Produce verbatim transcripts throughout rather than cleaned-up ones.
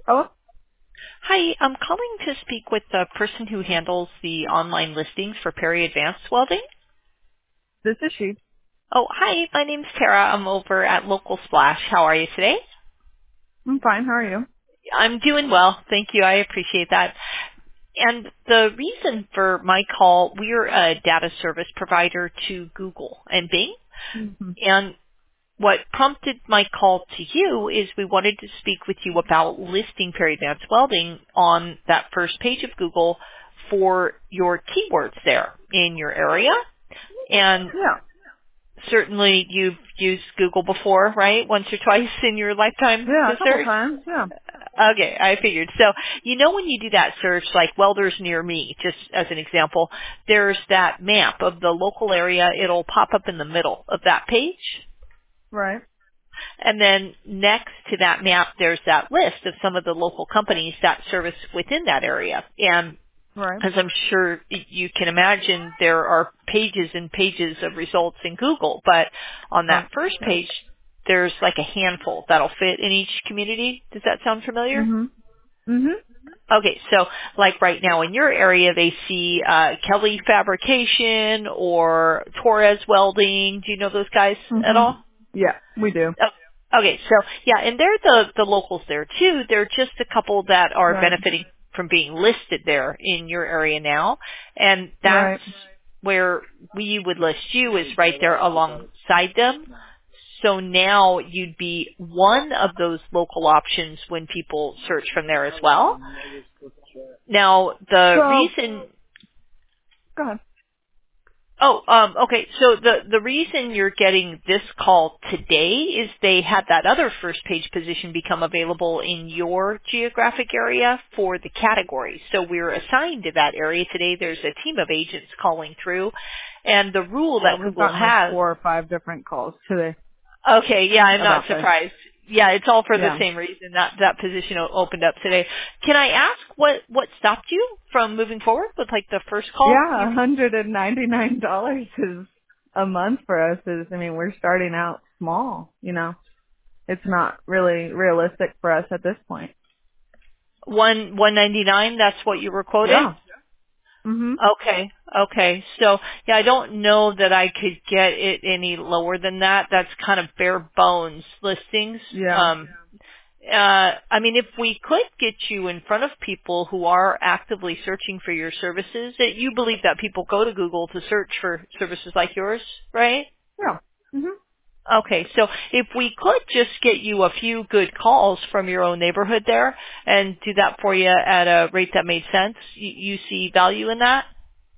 Oh, Hi, I'm calling to speak with the person who handles the online listings for Perry Advanced Welding. this is she. Oh, hi, my name's Tara. I'm over at Local Splash. How are you today? I'm fine. How are you? I'm doing well. Thank you. I appreciate that. And the reason for my call, we're a data service provider to Google and Bing. hmm And what prompted my call to you is we wanted to speak with you about listing Perry Advanced Welding on that first page of Google for your keywords there in your area. And Yeah. certainly you've used Google before, right? Once or twice in your lifetime Yeah, to a couple search? times. Yeah. Okay, I figured. So, you know when you do that search, like welders near me, just as an example, there's that map of the local area. It'll pop up in the middle of that page. Right. And then next to that map, there's that list of some of the local companies that service within that area. And Right. as I'm sure you can imagine, there are pages and pages of results in Google, but on Right. that first Yeah. page, there's like a handful that'll fit in each community. Does that sound familiar? Mhm. Mhm. Okay, so like right now in your area, they see uh, Kelly Fabrication or Torres Welding. Do you know those guys at Mhm. all? Yeah, we do. Oh, okay, so yeah, and they're the the locals there too. They're just a couple that are Right. benefiting from being listed there in your area now, and that's Right. where we would list you is right there alongside them. So now you'd be one of those local options when people search from there as well. Now the So, reason go ahead. Oh, um, okay. So the the reason you're getting this call today is they had that other first page position become available in your geographic area for the category. So we're assigned to that area today. There's a team of agents calling through, and the rule Yeah, that we've Google gotten like has. four or five different calls today Okay, yeah, I'm not about this. surprised. Yeah, it's all for the Yeah. same reason that that position o- opened up today. Can I ask what what stopped you from moving forward with like the first call? Yeah, You one hundred ninety-nine dollars is a month for us. Is I mean, we're starting out small. You know, it's not really realistic for us at this point. one one ninety nine. That's what you were quoted. Yeah. Mhm. Okay. Okay. So yeah, I don't know that I could get it any lower than that. That's kind of bare bones listings. Yeah. Um, uh, I mean, if we could get you in front of people who are actively searching for your services, that you believe that people go to Google to search for services like yours, right? Yeah. Mhm. Okay, so if we could just get you a few good calls from your own neighborhood there and do that for you at a rate that made sense, you, you see value in that?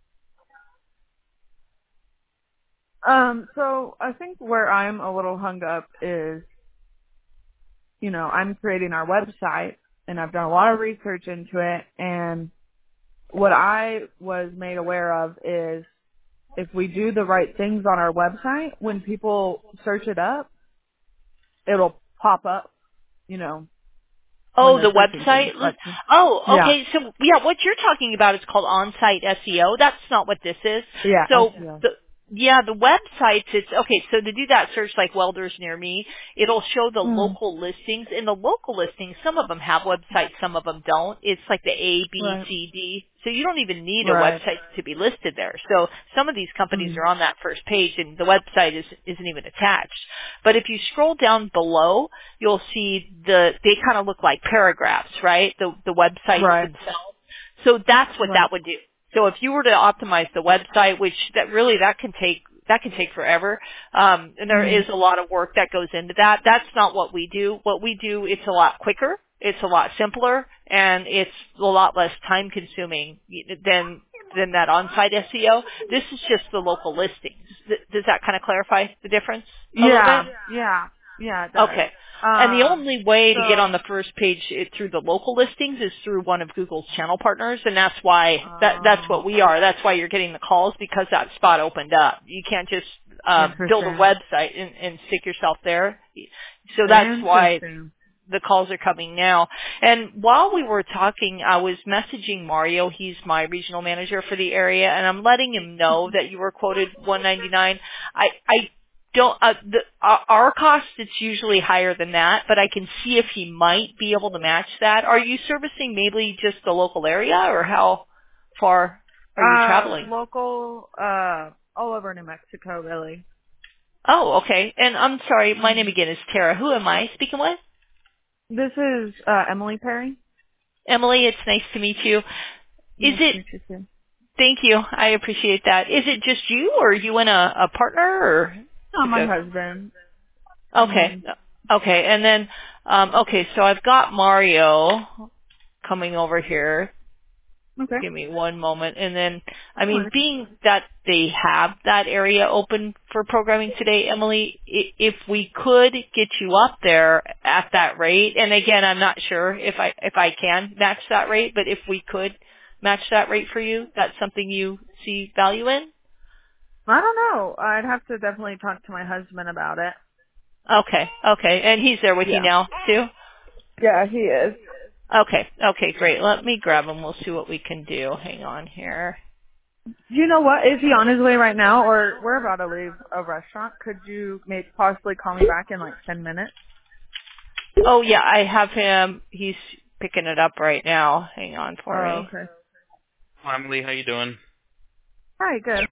Um, so I think where I'm a little hung up is, you know, I'm creating our website and I've done a lot of research into it, and what I was made aware of is if we do the right things on our website, when people search it up, it'll pop up, you know, when Oh, they're the searching things. website? Like, Oh, yeah, okay. So yeah, what you're talking about is called on-site S E O. That's not what this is. yeah, So S E O. the yeah, the websites, it's, okay, so to do that search like welders near me, it'll show the Mm, local listings. In the local listings, some of them have websites, some of them don't. It's like the A, B, right, C, D. So you don't even need a right. website to be listed there. So some of these companies Mm, are on that first page and the website is, isn't even attached. But if you scroll down below, you'll see the, they kind of look like paragraphs, right? The, the websites right, themselves. So that's what right. that would do. So if you were to optimize the website, which that really that can take that can take forever, um, and there Mm, is a lot of work that goes into that. That's not what we do. What we do, it's a lot quicker, it's a lot simpler, and it's a lot less time consuming than than that on-site S E O. This is just the local listings. Th- Does that kind of clarify the difference a little bit? yeah, yeah, yeah, it does. Okay. And the Um, only way to get so, on the first page it, through the local listings is through one of Google's channel partners, and that's why that that's um, what we are. That's why you're getting the calls because that spot opened up. You can't just um, build a interesting. website and, and stick yourself there. So that's why Interesting. the calls are coming now. And while we were talking, I was messaging Mario. He's my regional manager for the area, and I'm letting him know that you were quoted one ninety-nine. I I don't. Uh, the, uh, our cost it's usually higher than that, but I can see if he might be able to match that. Are you servicing mainly just the local area, or how far are you Uh, traveling? local, uh, all over New Mexico, really. Oh, okay. And I'm sorry, my name Mhm. again is Tara. Who am I speaking with? This is uh, Emily Perry. Emily, it's nice to meet you. Is Nice to it, meet you too. thank you, I appreciate that. Is it just you, or are you and a, a partner, or Oh, like my a, husband. okay, hmm okay, and then, um, okay, so I've got Mario coming over here. Okay. Give me one moment. And then, I All mean, right. being that they have that area open for programming today, Emily, i- if we could get you up there at that rate, and again, I'm not sure if I, if I can match that rate, but if we could match that rate for you, that's something you see value in? I don't know. I'd have to definitely talk to my husband about it. Okay, okay. And he's there with you Yeah. now, too? Yeah, he is. Okay, okay, great. Let me grab him. We'll see what we can do. Hang on here. You know what? Is he on his way right now, or we're about to leave a restaurant? Could you maybe possibly call me back in like ten minutes? Oh yeah, I have him. He's picking it up right now. Hang on for Oh, me. okay. Hi, Emily. How you doing? Hi, good.